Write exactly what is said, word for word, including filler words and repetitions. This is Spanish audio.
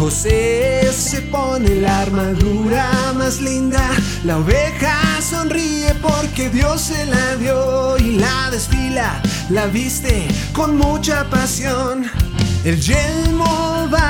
José se pone la armadura más linda. La oveja sonríe porque Dios se la dio y la desfila, la viste con mucha pasión. El yelmo va